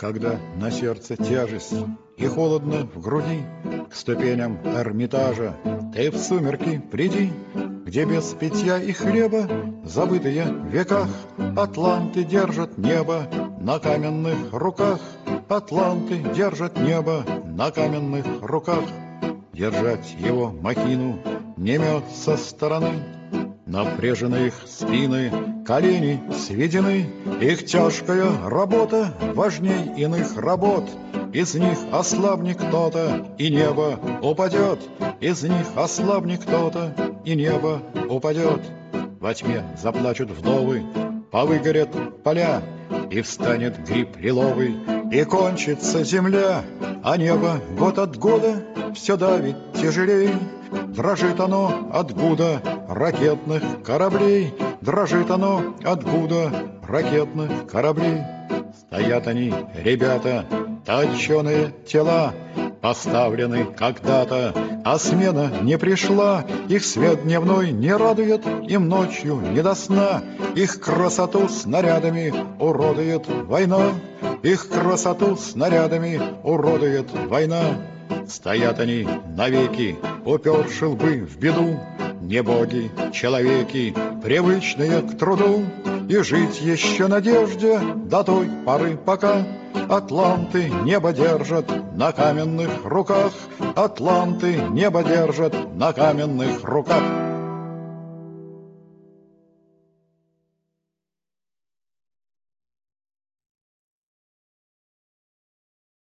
когда на сердце тяжесть и холодно в груди, к ступеням Эрмитажа ты в сумерки приди, где без питья и хлеба, забытые в веках, атланты держат небо на каменных руках. Атланты держат небо на каменных руках. Держать его махину не мед со стороны. Напряжены их спины, колени сведены. Их тяжкая работа важней иных работ. Из них ослабнет кто-то, и небо упадет. Из них ослабнет кто-то, и небо упадет. Во тьме заплачут вдовы, повыгорят поля, и встанет гриб лиловый, и кончится земля. А небо год от года все давит тяжелей. Дрожит оно от гуда ракетных кораблей. Дрожит оно от гуда ракетных кораблей. Стоят они, ребята, точеные тела, поставлены когда-то, а смена не пришла. Их свет дневной не радует, им ночью не до сна. Их красоту снарядами уродует война. Их красоту снарядами уродует война. Стоят они навеки, уперши лбы в беду. Не боги, человеки, привычные к труду. И жить еще надежде до той поры, пока атланты небо держат на каменных руках. Атланты небо держат на каменных руках.